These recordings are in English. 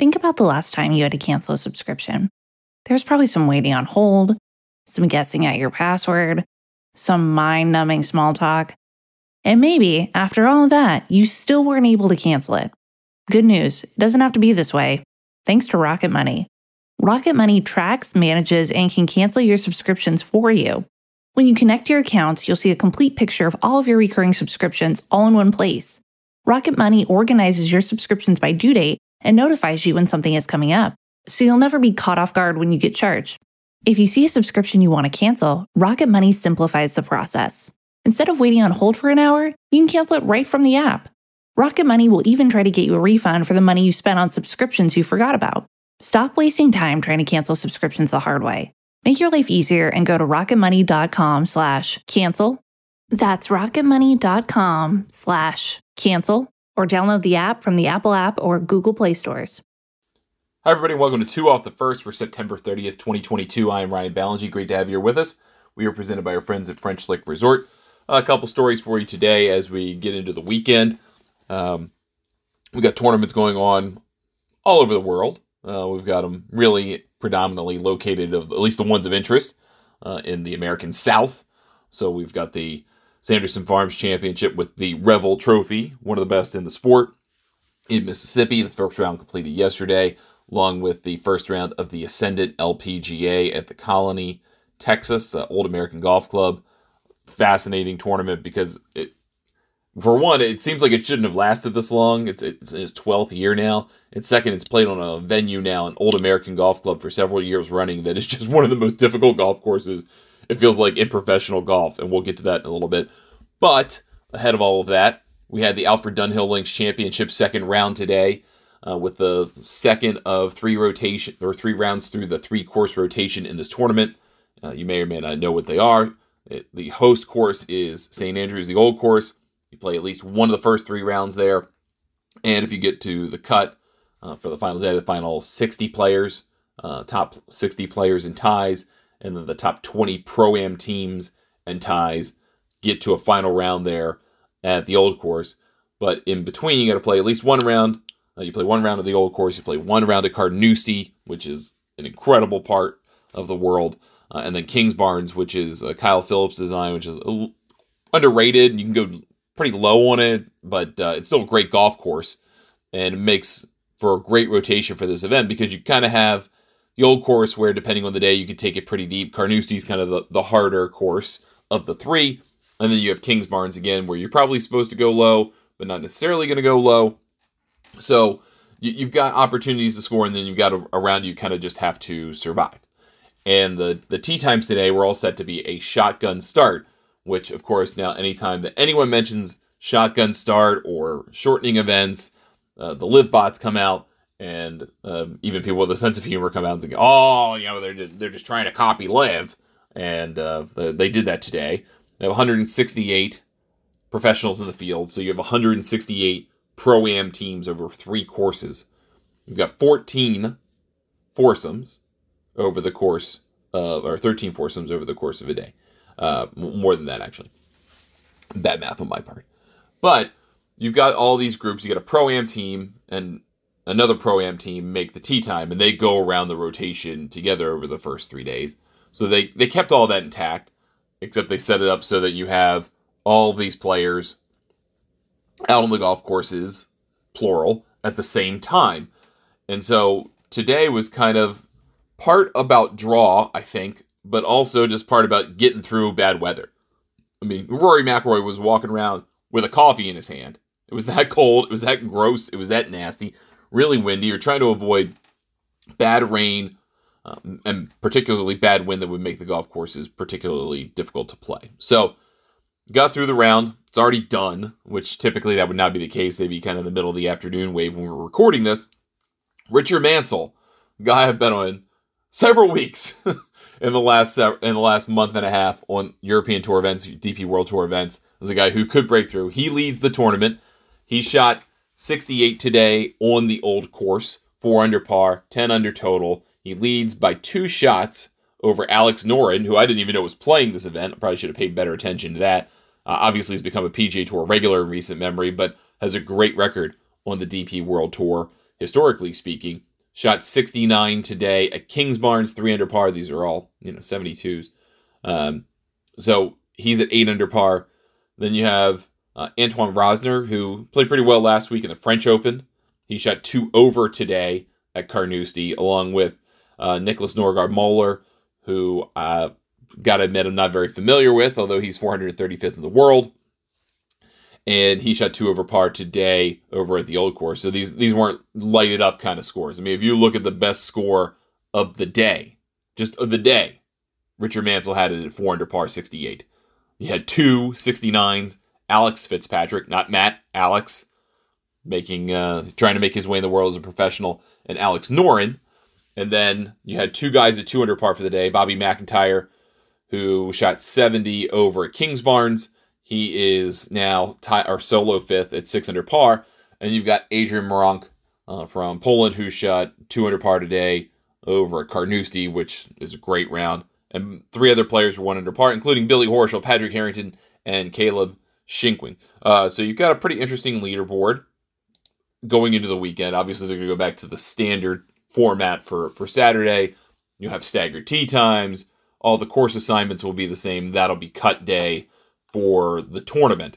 think about the last time you had to cancel a subscription. There's probably some waiting on hold, some guessing at your password, some mind-numbing small talk. And maybe, after all of that, you still weren't able to cancel it. Good news, it doesn't have to be this way. Thanks to Rocket Money. Rocket Money tracks, manages, and can cancel your subscriptions for you. When you connect your accounts, you'll see a complete picture of all of your recurring subscriptions all in one place. Rocket Money organizes your subscriptions by due date and notifies you when something is coming up, so you'll never be caught off guard when you get charged. If you see a subscription you want to cancel, Rocket Money simplifies the process. Instead of waiting on hold for an hour, you can cancel it right from the app. Rocket Money will even try to get you a refund for the money you spent on subscriptions you forgot about. Stop wasting time trying to cancel subscriptions the hard way. Make your life easier and go to rocketmoney.com/cancel. That's rocketmoney.com/cancel, or download the app from the Apple App or Google Play stores. Hi, everybody. Welcome to 2 Off the First for September 30th, 2022. I am Ryan Ballingy. Great to have you here with us. We are presented by our friends at French Lick Resort. A couple stories for you today as we get into the weekend. We've got tournaments going on all over the world. We've got them really predominantly located, at least the ones of interest, in the American South. So we've got the Sanderson Farms Championship with the Revel Trophy, one of the best in the sport, in Mississippi. The first round completed yesterday, along with the first round of the Ascendant LPGA at the Colony, Texas, Old American Golf Club. Fascinating tournament because for one, it seems like it shouldn't have lasted this long. It's its 12th year now. And second, it's played on a venue now, an Old American Golf Club, for several years running. That is just one of the most difficult golf courses, it feels like, in professional golf. And we'll get to that in a little bit. But ahead of all of that, we had the Alfred Dunhill Links Championship second round today, with the second of three rounds through the 3-course rotation in this tournament. You may or may not know what they are. The host course is St. Andrews, the old course. You play at least one of the first 3 rounds there. And if you get to the cut for the final day, the final 60 players, top 60 players and ties, and then the top 20 Pro-Am teams and ties get to a final round there at the old course. But in between, you got to play at least one round. You play one round of the old course. You play one round at Carnoustie, which is an incredible part of the world. And then Kingsbarns, which is Kyle Phillips' design, which is underrated. You can go pretty low on it, but it's still a great golf course. And it makes for a great rotation for this event because you kind of have the old course where, depending on the day, you can take it pretty deep. Carnoustie is kind of the harder course of the 3. And then you have Kingsbarns again, where you're probably supposed to go low, but not necessarily going to go low. So you've got opportunities to score, and then you've got a round you kind of just have to survive. And the tee times today were all set to be a shotgun start, which, of course, now anytime that anyone mentions shotgun start or shortening events, the live bots come out, and even people with a sense of humor come out and say, oh, they're just trying to copy live. And they did that today. They have 168 professionals in the field, so you have 168 Pro-Am teams over 3 courses. You've got 14 foursomes over the course of, or 13 foursomes over the course of a day. More than that, actually. Bad math on my part. But you've got all these groups. You got a Pro-Am team and another Pro-Am team make the tee time, and they go around the rotation together over the first 3 days. So they kept all that intact, except they set it up so that you have all of these players out on the golf courses, plural, at the same time. And so today was kind of part about draw, I think, but also just part about getting through bad weather. I mean, Rory McIlroy was walking around with a coffee in his hand. It was that cold. It was that gross. It was that nasty. Really windy. You're trying to avoid bad rain, and particularly bad wind that would make the golf courses particularly difficult to play. So, got through the round. It's already done, which typically that would not be the case. They'd be kind of in the middle of the afternoon wave when we were recording this. Richard Mansell, guy I've been on several weeks in the last month and a half on European Tour events, DP World Tour events, as a guy who could break through. He leads the tournament. He shot 68 today on the old course, 4 under par, 10 under total. He leads by 2 shots over Alex Noren, who I didn't even know was playing this event. I probably should have paid better attention to that. Obviously, he's become a PGA Tour regular in recent memory, but has a great record on the DP World Tour, historically speaking. shot 69 today at Kingsbarns, 3 under par. These are all, 72s. So he's at 8 under par. Then you have Antoine Rosner, who played pretty well last week in the French Open. He shot 2 over today at Carnoustie, along with Nicholas Norgard-Moller, who got to admit I'm not very familiar with, although he's 435th in the world. And he shot 2 over par today over at the Old Course. So these weren't lighted up kind of scores. I mean, if you look at the best score of the day, just of the day, Richard Mansell had it at 4 under par, 68. He had 2 69s. Alex Fitzpatrick, not Matt, Alex, trying to make his way in the world as a professional, and Alex Noren. And then you had 2 guys at 2 under par for the day. Bobby McIntyre, who shot 70 over at Kingsbarns. He is now solo 5th at 6 under par. And you've got Adrian Meronk from Poland, who shot 2 under par today over at Carnoustie, which is a great round. And 3 other players were 1 under par, including Billy Horschel, Patrick Harrington, and Caleb Shinkwing. So you've got a pretty interesting leaderboard going into the weekend. Obviously, they're going to go back to the standard format for Saturday. You have staggered tee times. All the course assignments will be the same. That'll be cut day for the tournament.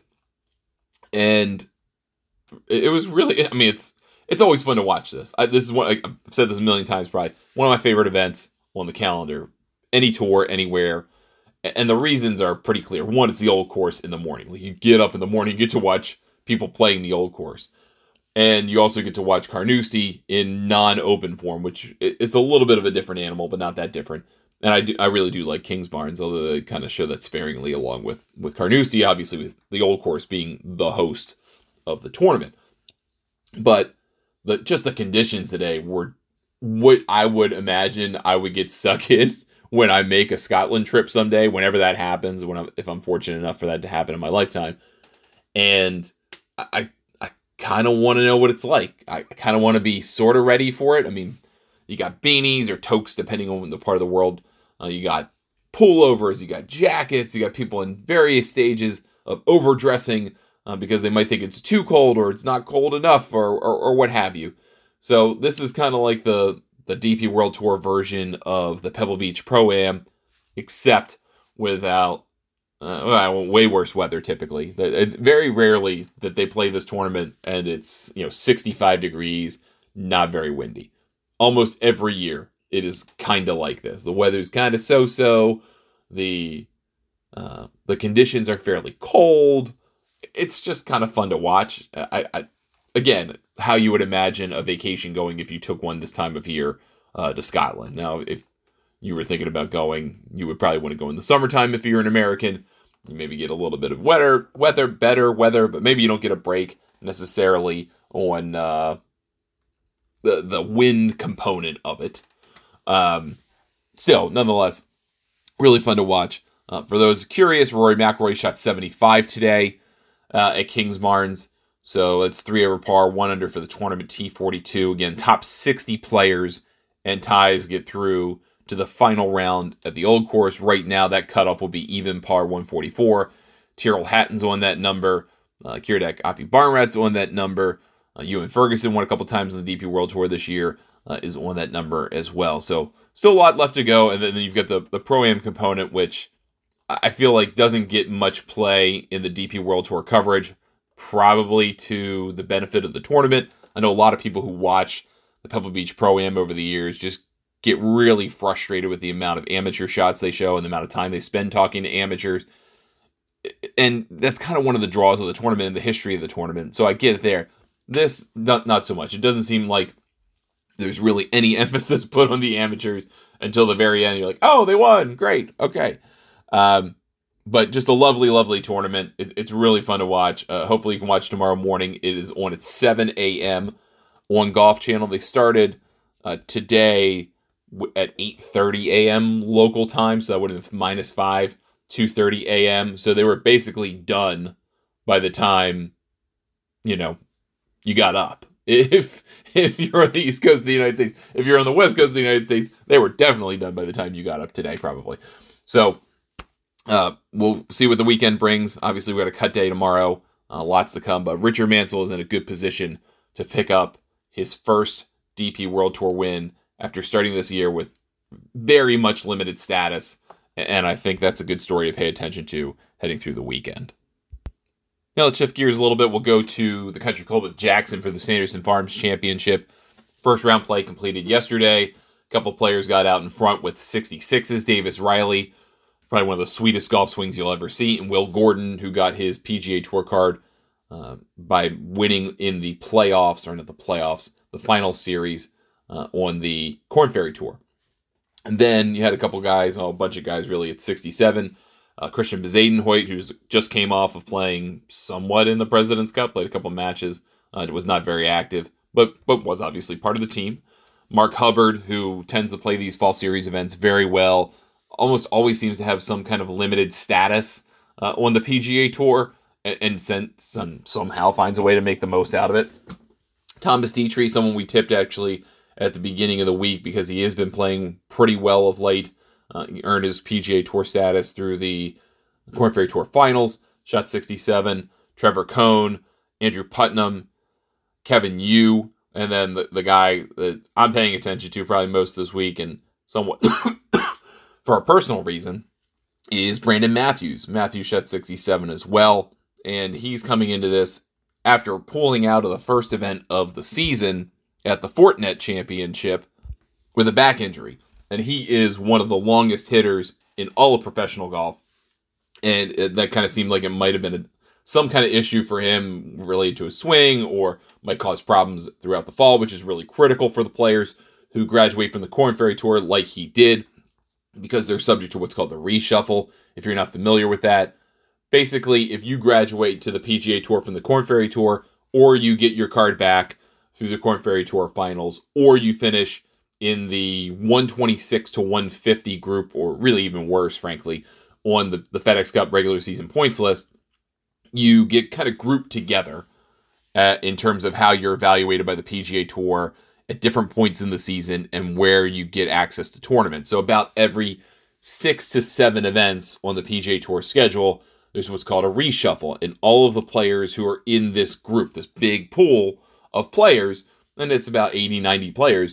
And it was really, I mean, it's always fun to watch this. This is what I've said this a million times, probably one of my favorite events on the calendar. Any tour, anywhere. And the reasons are pretty clear. One, it's the Old Course in the morning. Like, you get up in the morning, you get to watch people playing the Old Course. And you also get to watch Carnoustie in non-open form, which it's a little bit of a different animal, but not that different. And I really do like Kingsbarns, although they kind of show that sparingly along with Carnoustie, obviously with the Old Course being the host of the tournament. But just the conditions today were what I would imagine I would get stuck in when I make a Scotland trip someday, whenever that happens, if I'm fortunate enough for that to happen in my lifetime. And I kind of want to know what it's like. I kind of want to be sort of ready for it. I mean, you got beanies or toques, depending on the part of the world. You got pullovers, you got jackets, you got people in various stages of overdressing because they might think it's too cold or it's not cold enough or what have you. So this is kind of like the DP World Tour version of the Pebble Beach Pro-Am, except without way worse weather typically. It's very rarely that they play this tournament and it's 65 degrees, not very windy. Almost every year it is kind of like this. The weather's kind of so-so. The conditions are fairly cold. It's just kind of fun to watch. Again, how you would imagine a vacation going if you took one this time of year to Scotland. Now, if you were thinking about going, you would probably want to go in the summertime if you're an American. You maybe get a little bit of better weather, but maybe you don't get a break necessarily on the wind component of it. Still, nonetheless, really fun to watch. For those curious, Rory McIlroy shot 75 today at Kingsbarns. So it's 3 over par, 1 under for the tournament, T42. Again, top 60 players and ties get through to the final round at the Old Course. Right now, that cutoff will be even par 144. Tyrrell Hatton's on that number. Kiradech Aphibarnrat's on that number. Ewan Ferguson won a couple times on the DP World Tour this year, is on that number as well. So still a lot left to go. And then you've got the Pro-Am component, which I feel like doesn't get much play in the DP World Tour coverage, probably to the benefit of the tournament. I know a lot of people who watch the Pebble Beach Pro-Am over the years just get really frustrated with the amount of amateur shots they show and the amount of time they spend talking to amateurs. And that's kind of one of the draws of the tournament and the history of the tournament. So I get it there. This, not so much. It doesn't seem like there's really any emphasis put on the amateurs until the very end. You're like, oh, they won. Great. Okay. But just a lovely, lovely tournament. It's really fun to watch. Hopefully you can watch tomorrow morning. It is on at 7 a.m. on Golf Channel. They started today at 8:30 a.m. local time. So that would have been -5, 2:30 a.m. So they were basically done by the time, you got up. If you're on the East Coast of the United States, if you're on the West Coast of the United States, they were definitely done by the time you got up today, probably. So we'll see what the weekend brings. Obviously, we got a cut day tomorrow. Lots to come, but Richard Mansell is in a good position to pick up his first DP World Tour win after starting this year with very much limited status. And I think that's a good story to pay attention to heading through the weekend. Now let's shift gears a little bit. We'll go to the Country Club at Jackson for the Sanderson Farms Championship. First round play completed yesterday. A couple players got out in front with 66s. Davis Riley, probably one of the sweetest golf swings you'll ever see. And Will Gordon, who got his PGA Tour card by winning in the playoffs, or not the playoffs, the final series on the Korn Ferry Tour. And then you had a couple guys, a bunch of guys really at 67. Christian Bezadenhout, who just came off of playing somewhat in the President's Cup, played a couple matches, was not very active, but was obviously part of the team. Mark Hubbard, who tends to play these fall series events very well, almost always seems to have some kind of limited status on the PGA Tour, and somehow finds a way to make the most out of it. Thomas Dietrich, someone we tipped actually at the beginning of the week because he has been playing pretty well of late. He earned his PGA Tour status through the Korn Ferry Tour Finals, shot 67. Trevor Cohn, Andrew Putnam, Kevin Yu, and then the guy that I'm paying attention to probably most this week and somewhat for a personal reason is Brandon Matthews. Matthews shot 67 as well, and he's coming into this after pulling out of the first event of the season at the Fortinet Championship with a back injury. And he is one of the longest hitters in all of professional golf. And that kind of seemed like it might have been some kind of issue for him related to his swing, or might cause problems throughout the fall, which is really critical for the players who graduate from the Korn Ferry Tour like he did, because they're subject to what's called the reshuffle. If you're not familiar with that, basically, if you graduate to the PGA Tour from the Korn Ferry Tour, or you get your card back through the Korn Ferry Tour Finals, or you finish in the 126 to 150 group, or really even worse, frankly, on the FedEx Cup regular season points list, you get kind of grouped together in terms of how you're evaluated by the PGA Tour at different points in the season and where you get access to tournaments. So about every 6 to 7 events on the PGA Tour schedule, there's what's called a reshuffle. And all of the players who are in this group, this big pool of players, and it's about 80, 90 players,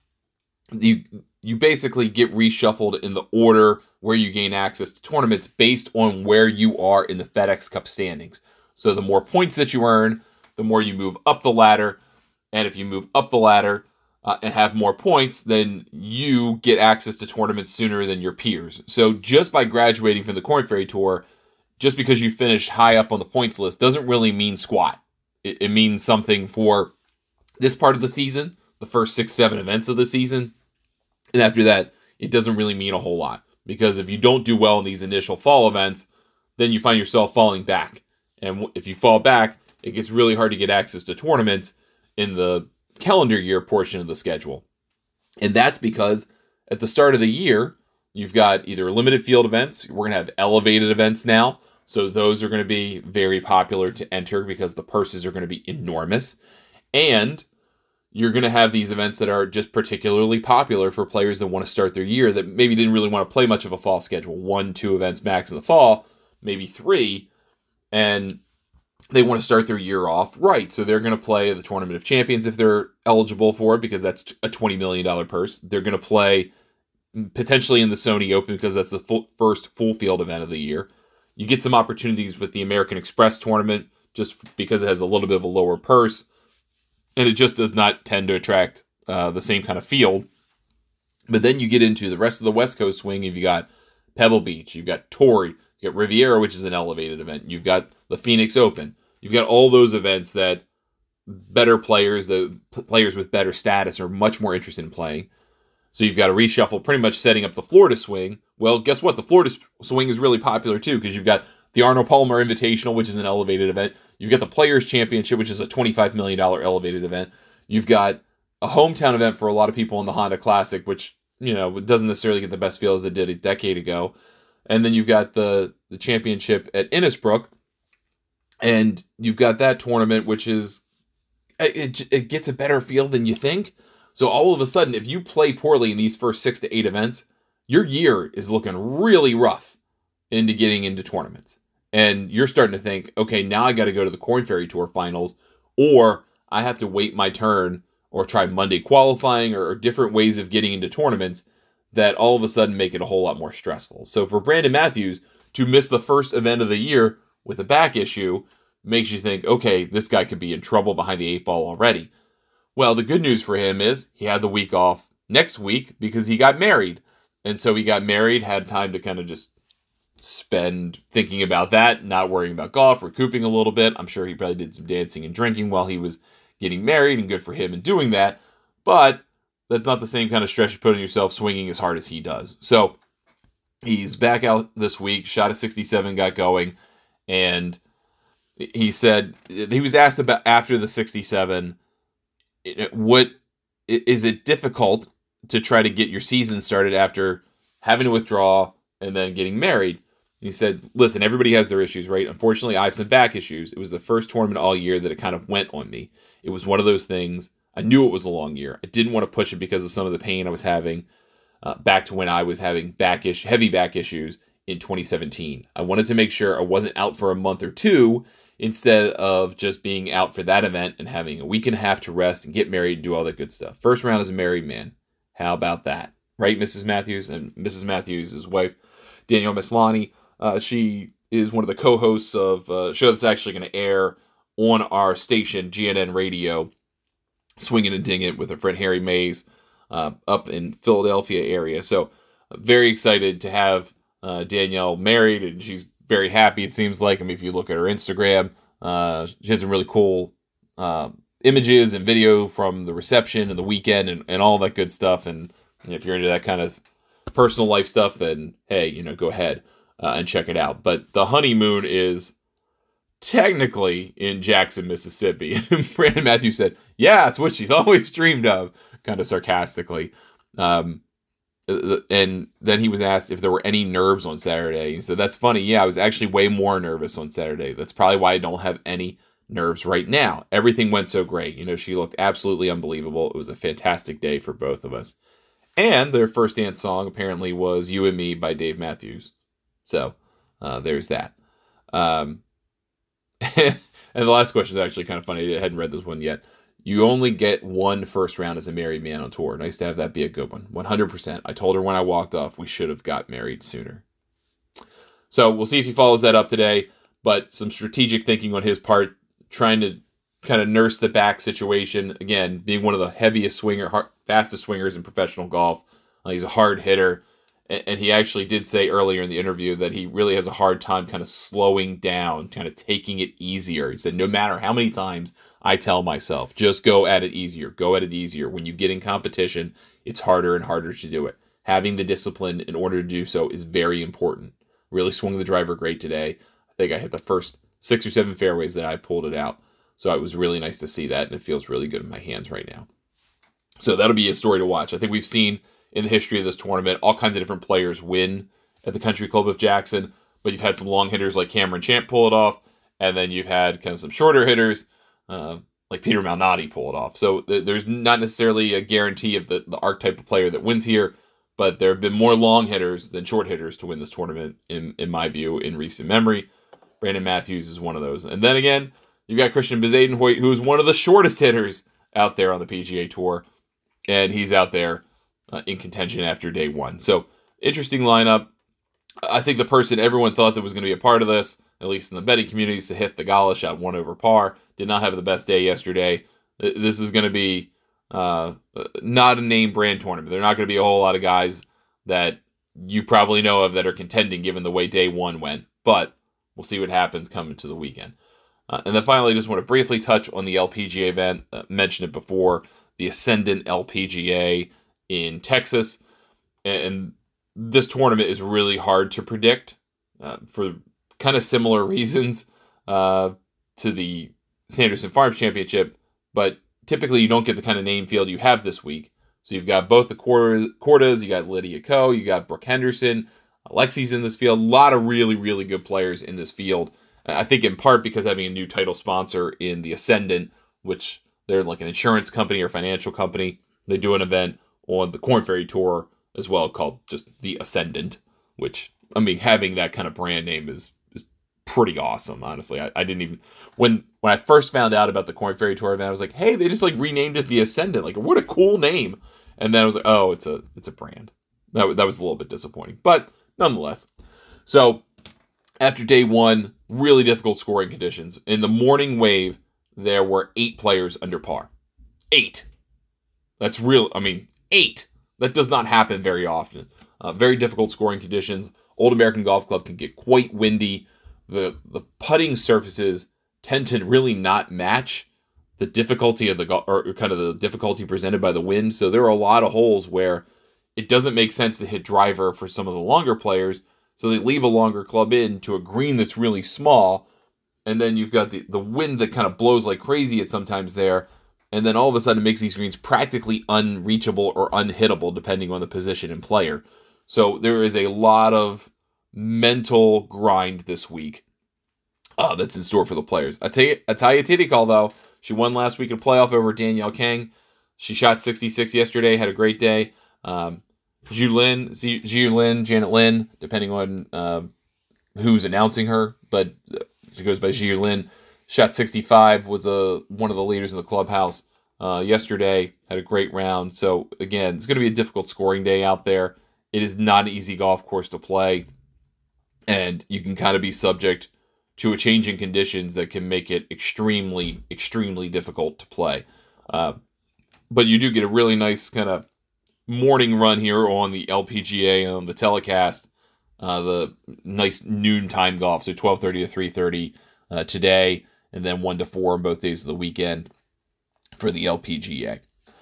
you basically get reshuffled in the order where you gain access to tournaments based on where you are in the FedEx Cup standings. So the more points that you earn, the more you move up the ladder. And if you move up the ladder and have more points, then you get access to tournaments sooner than your peers. So just by graduating from the Korn Ferry Tour, just because you finish high up on the points list doesn't really mean squat. It means something for this part of the season, the first 6-7 events of the season. And after that, it doesn't really mean a whole lot. Because if you don't do well in these initial fall events, then you find yourself falling back. And if you fall back, it gets really hard to get access to tournaments in the calendar year portion of the schedule. And that's because at the start of the year, you've got either limited field events. We're going to have elevated events now. So those are going to be very popular to enter because the purses are going to be enormous. And you're going to have these events that are just particularly popular for players that want to start their year that maybe didn't really want to play much of a fall schedule. 1-2 events max in the fall, maybe 3. And they want to start their year off right. So they're going to play the Tournament of Champions if they're eligible for it, because that's a $20 million purse. They're going to play potentially in the Sony Open because that's the first full field event of the year. You get some opportunities with the American Express tournament just because it has a little bit of a lower purse. And it just does not tend to attract the same kind of field. But then you get into the rest of the West Coast swing. You've got Pebble Beach. You've got Torrey. You've got Riviera, which is an elevated event. You've got the Phoenix Open. You've got all those events that better players, the players with better status, are much more interested in playing. So you've got a reshuffle pretty much setting up the Florida swing. Well, guess what? The Florida swing is really popular too, because you've got the Arnold Palmer Invitational, which is an elevated event. You've got the Players Championship, which is a $25 million elevated event. You've got a hometown event for a lot of people in the Honda Classic, which, doesn't necessarily get the best feel as it did a decade ago. And then you've got the championship at Innisbrook. And you've got that tournament, which is, it gets a better feel than you think. So all of a sudden, if you play poorly in these first 6 to 8 events, your year is looking really rough into getting into tournaments. And you're starting to think, okay, now I got to go to the Korn Ferry Tour Finals, or I have to wait my turn or try Monday qualifying or different ways of getting into tournaments that all of a sudden make it a whole lot more stressful. So for Brandon Matthews to miss the first event of the year with a back issue makes you think, okay, this guy could be in trouble behind the 8 ball already. Well, the good news for him is he had the week off next week because he got married. And so he got married, had time to kind of just spend thinking about that, not worrying about golf, recouping a little bit. I'm sure he probably did some dancing and drinking while he was getting married, and good for him in doing that. But that's not the same kind of stress you put on yourself swinging as hard as he does. So he's back out this week, shot a 67, got going, and he said he was asked about after the 67, what is it difficult to try to get your season started after having to withdraw and then getting married? He said, listen, everybody has their issues, right? Unfortunately, I have some back issues. It was the first tournament all year that it kind of went on me. It was one of those things. I knew it was a long year. I didn't want to push it because of some of the pain I was having back to when I was having heavy back issues in 2017. I wanted to make sure I wasn't out for a month or two instead of just being out for that event and having a week and a half to rest and get married and do all that good stuff. First round as a married man. How about that? Right, Mrs. Matthews? And Mrs. Matthews' wife, Danielle Mislani, she is one of the co-hosts of a show that's actually going to air on our station, GNN Radio, Swinging and Dinging with her friend Harry Mays up in Philadelphia area. So very excited to have Danielle married, and she's very happy, it seems like. I mean, if you look at her Instagram, she has some really cool images and video from the reception and the weekend and all that good stuff. And if you're into that kind of personal life stuff, then hey, go ahead and check it out. But the honeymoon is technically in Jackson, Mississippi. And Brandon Matthews said, yeah, it's what she's always dreamed of, kind of sarcastically. And then he was asked if there were any nerves on Saturday. He said, that's funny. Yeah, I was actually way more nervous on Saturday. That's probably why I don't have any nerves right now. Everything went so great. She looked absolutely unbelievable. It was a fantastic day for both of us. And their first dance song apparently was You and Me by Dave Matthews. So there's that. And the last question is actually kind of funny. I hadn't read this one yet. You only get one first round as a married man on tour. Nice to have that be a good one. 100%. I told her when I walked off, we should have got married sooner. So we'll see if he follows that up today. But some strategic thinking on his part, trying to kind of nurse the back situation. Again, being one of the fastest swingers in professional golf. He's a hard hitter. And he actually did say earlier in the interview that he really has a hard time kind of slowing down, kind of taking it easier. He said, no matter how many times I tell myself, just go at it easier, go at it easier. When you get in competition, it's harder and harder to do it. Having the discipline in order to do so is very important. Really swung the driver great today. I think I hit the first 6 or 7 fairways that I pulled it out. So it was really nice to see that, and it feels really good in my hands right now. So that'll be a story to watch. I think we've seen in the history of this tournament all kinds of different players win at the Country Club of Jackson, but you've had some long hitters like Cameron Champ pull it off, and then you've had kind of some shorter hitters like Peter Malnati pull it off. So there's not necessarily a guarantee of the archetype of player that wins here, but there have been more long hitters than short hitters to win this tournament, in my view, in recent memory. Brandon Matthews is one of those. And then again, you've got Christian Bezuidenhout, who is one of the shortest hitters out there on the PGA Tour, and he's out there in contention after day one. So, interesting lineup. I think the person everyone thought that was going to be a part of this, at least in the betting community, Sahith Theegala shot 1 over par. Did not have the best day yesterday. This is going to be not a name brand tournament. There are not going to be a whole lot of guys that you probably know of that are contending given the way day one went. But we'll see what happens coming to the weekend. And then finally, I just want to briefly touch on the LPGA event. Mentioned it before, the Ascendant LPGA in Texas. And this tournament is really hard to predict for kind of similar reasons to the Sanderson Farms Championship. But typically you don't get the kind of name field you have this week. So you've got both the Kordas, you got Lydia Ko, you got Brooke Henderson, Alexi's in this field. A lot of really, really good players in this field. I think in part because having a new title sponsor in the Ascendant, which they're like an insurance company or financial company. They do an event on the Korn Ferry Tour as well called just the Ascendant, which, I mean, having that kind of brand name is pretty awesome, honestly. I didn't even when I first found out about the Korn Ferry Tour event, I was like, hey, they just like renamed it the Ascendant. Like, what a cool name. And then I was like, oh, it's a brand. That was a little bit disappointing, but nonetheless. So after day one, really difficult scoring conditions. In the morning wave, there were 8 players under par. 8. That's real. I mean, 8. That does not happen very often. Very difficult scoring conditions. Old American Golf Club can get quite windy. The putting surfaces tend to really not match the difficulty of the difficulty presented by the wind. So there are a lot of holes where it doesn't make sense to hit driver for some of the longer players. So they leave a longer club in to a green that's really small. And then you've got the wind that kind of blows like crazy at sometimes there. And then all of a sudden it makes these greens practically unreachable or unhittable depending on the position and player. So there is a lot of mental grind this week that's in store for the players. Atthaya Thitikul, though, she won last week in playoff over Danielle Kang. She shot 66 yesterday, had a great day. Janet Lin, depending on who's announcing her, but she goes by Zhu Lin. Shot 65, was one of the leaders in the clubhouse yesterday, had a great round. So, again, it's going to be a difficult scoring day out there. It is not an easy golf course to play, and you can kind of be subject to a change in conditions that can make it extremely, extremely difficult to play. But you do get a really nice kind of morning run here on the LPGA on the telecast, the nice noontime golf, so 12:30 to 3:30 today, and then 1 to 4 on both days of the weekend for the LPGA.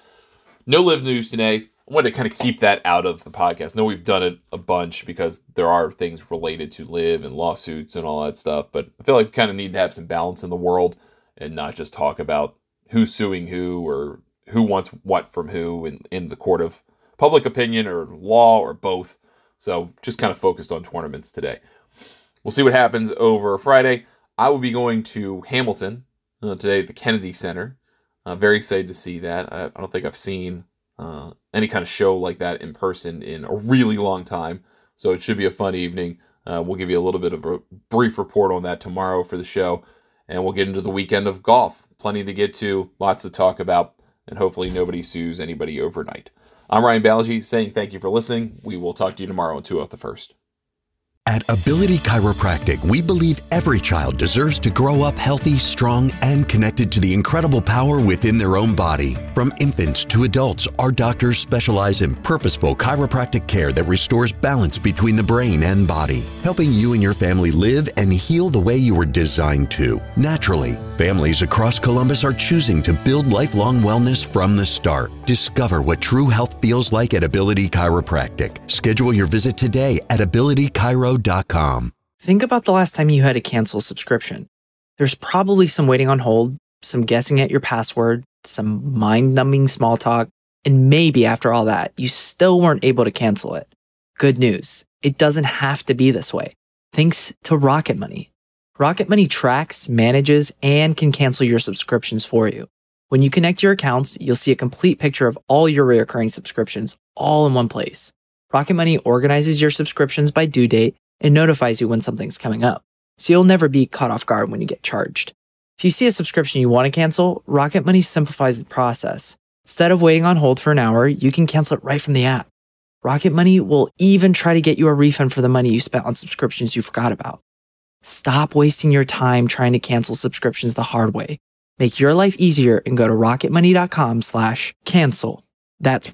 No live news today. I wanted to kind of keep that out of the podcast. I know we've done it a bunch because there are things related to live and lawsuits and all that stuff, but I feel like we kind of need to have some balance in the world and not just talk about who's suing who or who wants what from who in the court of public opinion or law or both. So just kind of focused on tournaments today. We'll see what happens over Friday. I will be going to Hamilton today at the Kennedy Center. Very excited to see that. I don't think I've seen any kind of show like that in person in a really long time. So it should be a fun evening. We'll give you a little bit of a brief report on that tomorrow for the show. And we'll get into the weekend of golf. Plenty to get to, lots to talk about, and hopefully nobody sues anybody overnight. I'm Ryan Balaji saying thank you for listening. We will talk to you tomorrow on 2 Off the First. At Ability Chiropractic, we believe every child deserves to grow up healthy, strong, and connected to the incredible power within their own body. From infants to adults, our doctors specialize in purposeful chiropractic care that restores balance between the brain and body, helping you and your family live and heal the way you were designed to, naturally. Families across Columbus are choosing to build lifelong wellness from the start. Discover what true health feels like at Ability Chiropractic. Schedule your visit today at abilitychiro.com. Think about the last time you had to cancel a subscription. There's probably some waiting on hold, some guessing at your password, some mind-numbing small talk, and maybe after all that, you still weren't able to cancel it. Good news, it doesn't have to be this way. Thanks to Rocket Money. Rocket Money tracks, manages, and can cancel your subscriptions for you. When you connect your accounts, you'll see a complete picture of all your recurring subscriptions all in one place. Rocket Money organizes your subscriptions by due date and notifies you when something's coming up, so you'll never be caught off guard when you get charged. If you see a subscription you want to cancel, Rocket Money simplifies the process. Instead of waiting on hold for an hour, you can cancel it right from the app. Rocket Money will even try to get you a refund for the money you spent on subscriptions you forgot about. Stop wasting your time trying to cancel subscriptions the hard way. Make your life easier and go to rocketmoney.com/cancel. That's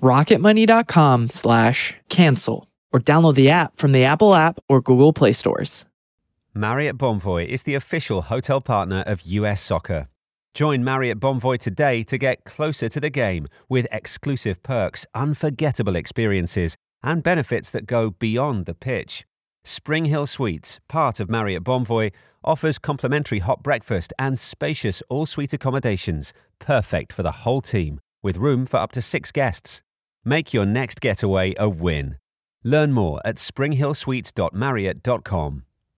rocketmoney.com/cancel. Or download the app from the Apple app or Google Play stores. Marriott Bonvoy is the official hotel partner of US Soccer. Join Marriott Bonvoy today to get closer to the game with exclusive perks, unforgettable experiences, and benefits that go beyond the pitch. Spring Hill Suites, part of Marriott Bonvoy, offers complimentary hot breakfast and spacious all-suite accommodations, perfect for the whole team, with room for up to 6 guests. Make your next getaway a win. Learn more at springhillsuites.marriott.com.